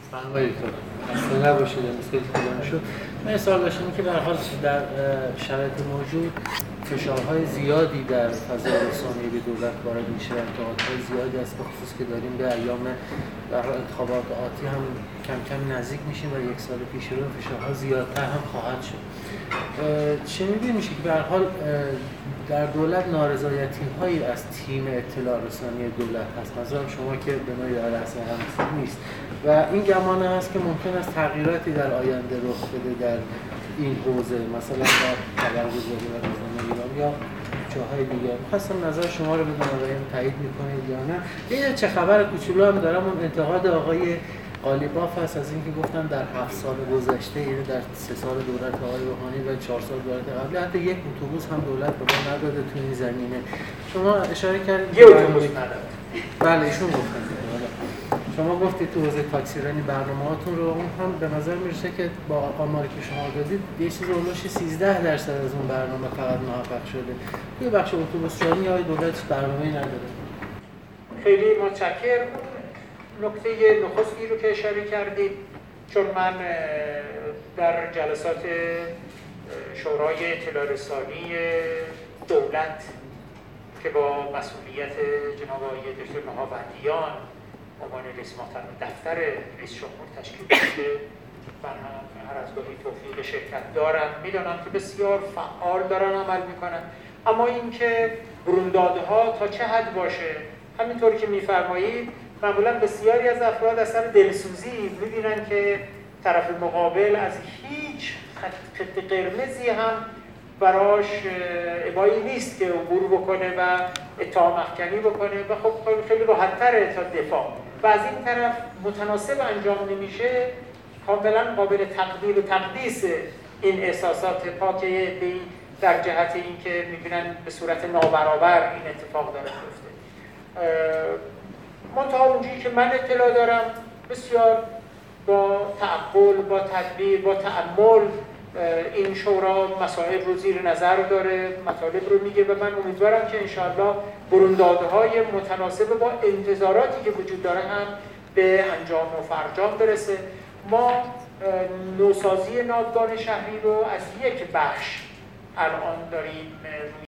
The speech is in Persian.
آقای دکتر خسته نباشید، مثل طولانی شد. من یه سوال داشتم که به هر حال در شرایط موجود فشارهای زیادی در فضای رسانه‌ای به دولت وارد میشه، انتقادهای زیادی است، به خصوص که داریم به ایام در انتخابات آتی هم کم کم نزدیک میشیم و یک سال پیش رو فشارها زیادتر هم خواهد شد. چه می‌بینید که به هر حال در دولت نارضایتی‌هایی از تیم اطلاع رسانی دولت هست؟ مثلا شما که به نوعی در اصل هم نیست و این گمان هست که ممکن است تغییراتی در آینده رخ بده در این حوزه، مثلا در خبرگزاری و روزنامه ایران یا جاهای دیگر. خواستم نظر شما رو بدونم و این تایید می‌کنید یا نه. یه چه خبر کوچولو هم دارم، اون انتقاد آقای قالیباف هست از اینکه گفتن در 7 سال گذشته، یعنی در 3 سال دولت آقای روحانی و 4 سال دولت قبلی، حتی یک اتوبوس هم دولت به ما نداده تو این زمینه. شما اشاره کردید یه اتوبوس نداد. بله ایشون گفتن. شما گفتید تو حوزه تاکسیرانی برنامه‌هاتون رو، اون هم به نظر میرسه که با آماری که شما دادید یه چیز اولش 13% از اون برنامه فقط محقق شده. یه بخش اتوبوسرانی یا دولت برنامه‌ای نداره. خیلی متشکرم. نکته نخستی رو که اشاره کردید، چون من در جلسات شورای اطلاع رسانی دولت که با مسئولیت جناب آقای دکتر نهاوندیان عنوان رئیس محترم دفتر رئیس جمهور تشکیل شده، من هر از گاهی توفیق شرکت دارم، میدانم که بسیار فعال دارن عمل میکنن، اما اینکه بروندادها تا چه حد باشه، همینطوری که میفرمایید معمولا بسیاری از افراد از سر دلسوزی میبینن که طرف مقابل از هیچ خط قرمزی هم براش ابایی نیست که عبور بکنه و اتهام محکنی بکنه و خب خیلی راحت‌تره تا دفاع، و از این طرف متناسب انجام نمیشه، کاملا قابل تقدیر و تقدیس این احساسات پاکه در جهت اینکه میبینن به صورت نابرابر این اتفاق داره میفته. منتها اونجایی که من اطلاع دارم بسیار با تعقل، با تدبیر، با تأمل این شورا مسائل رو زیر نظر داره، مطالب رو میگه و من امیدوارم که انشاءالله بروندادهای متناسب با انتظاراتی که وجود داره هم به انجام و فرجام برسه. ما نوسازی ناودان شهری رو از یک بخش الان داریم